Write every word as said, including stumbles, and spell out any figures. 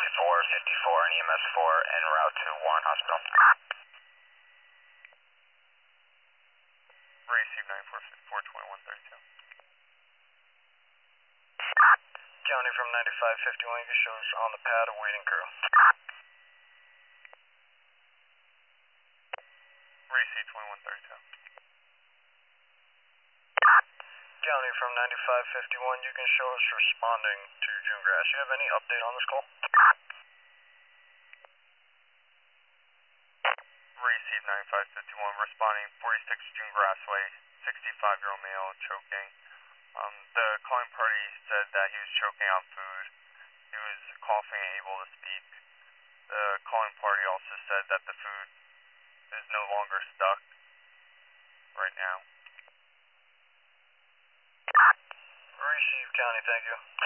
four fifty-four and E M S four en route to Warren Hospital. Receive nine four fifty-four twenty-one thirty-two. County from ninety-five fifty-one, you can show us on the pad awaiting crew. Receive twenty-one thirty-two. County from ninety-five fifty-one, you can show us responding to June Grass. You have any update on this call? Receive ninety-five fifty-one, responding forty-six June Grassway, sixty-five-year-old male choking. Um, the calling party said that he was choking on food. He was coughing and able to speak. The calling party also said that the food is no longer stuck right now. Receive, County, thank you.